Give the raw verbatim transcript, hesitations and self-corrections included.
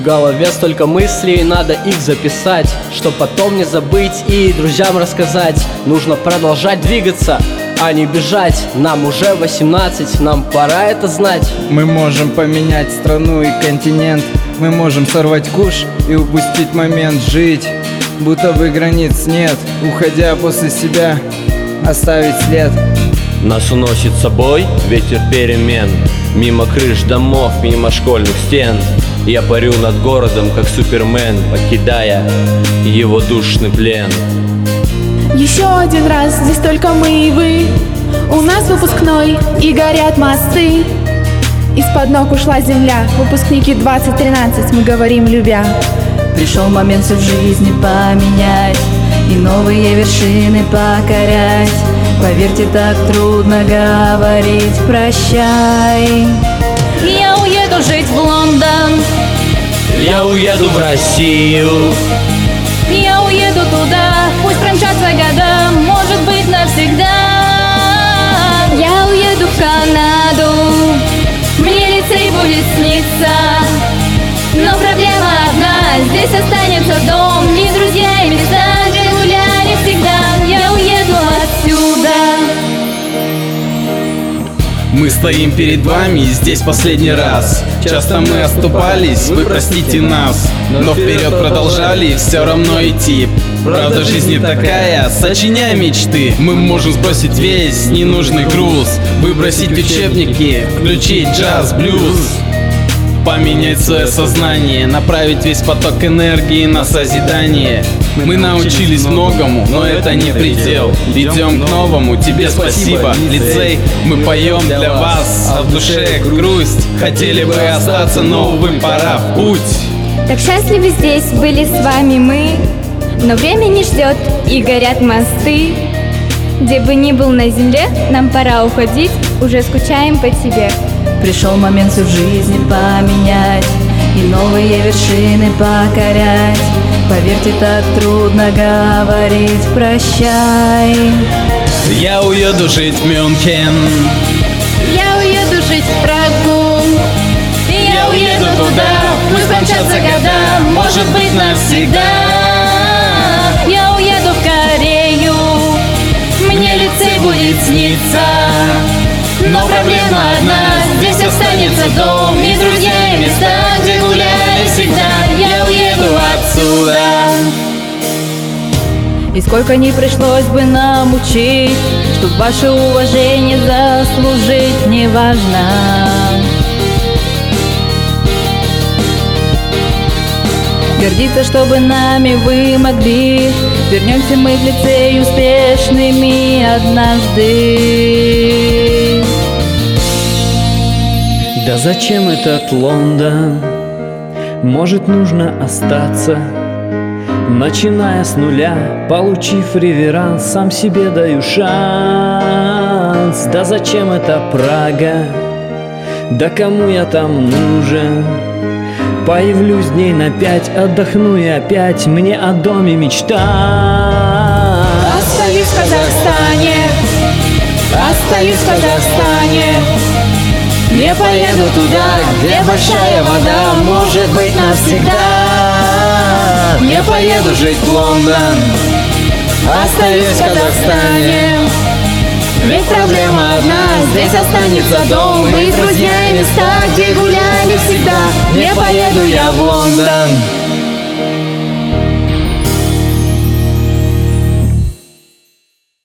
голове столько мыслей, надо их записать, чтоб потом не забыть и друзьям рассказать. Нужно продолжать двигаться, а не бежать. Нам уже восемнадцать, нам пора это знать. Мы можем поменять страну и континент. Мы можем сорвать куш и упустить момент. Жить, будто бы границ нет, уходя после себя, оставить след. Нас уносит с собой ветер перемен, мимо крыш домов, мимо школьных стен. Я парю над городом, как супермен, покидая его душный плен. Еще один раз, здесь только мы и вы. У нас выпускной и горят мосты. Из-под ног ушла земля. Выпускники двадцать тринадцать, мы говорим любя. Пришел момент все в жизни поменять и новые вершины покорять. Поверьте, так трудно говорить прощай. Я уеду жить в Лондон, Я уеду в Россию, я уеду туда, пусть промчатся года, может быть навсегда. Я уеду в Канаду, мне лицей будет сниться, но проблема одна, здесь останется дом, не друзья и места, где гуляли всегда. Я уеду отсюда. Мы стоим перед вами здесь последний раз. Часто мы оступались, вы простите нас, но вперед продолжали все равно идти. Правда, жизнь не такая, сочиняй мечты. Мы можем сбросить весь ненужный груз, выбросить учебники, включить джаз, блюз, поменять свое сознание, направить весь поток энергии на созидание. Мы научились многому, но это не предел. Идем к новому, тебе спасибо, лицей. Мы поем для вас, а в душе грусть. Хотели бы остаться, но, увы, пора в путь. Так счастливы здесь были с вами мы, но время не ждет и горят мосты. Где бы ни был на земле, нам пора уходить, уже скучаем по тебе. Пришел момент всю в жизни поменять и новые вершины покорять. Поверьте, так трудно говорить прощай. Я уеду жить в Мюнхен, Я уеду жить в Прагу, я уеду туда, пусть промчатся года, может быть навсегда. Я уеду в Корею, мне лицей будет сниться, но проблема одна, здесь останется дом и друзья и места, где гуляли всегда. Я уеду отсюда. И сколько ни пришлось бы нам учить, чтоб ваше уважение заслужить, неважно. Гордиться, чтобы нами вы могли. Вернемся мы в лицей успешными однажды. Да зачем этот Лондон? Может, нужно остаться. Начиная с нуля, получив реверанс, сам себе даю шанс. Да зачем это Прага? Да кому я там нужен? Появлюсь дней на пять, отдохну и опять мне о доме мечтать. Остаюсь в Казахстане, остаюсь в Казахстане. Не поеду туда, где большая вода, может быть навсегда. Не поеду жить в Лондон, Остаюсь в Казахстане, ведь проблема одна, здесь останется дом и друзья и места, где гуляли всегда. Не поеду я в Лондон.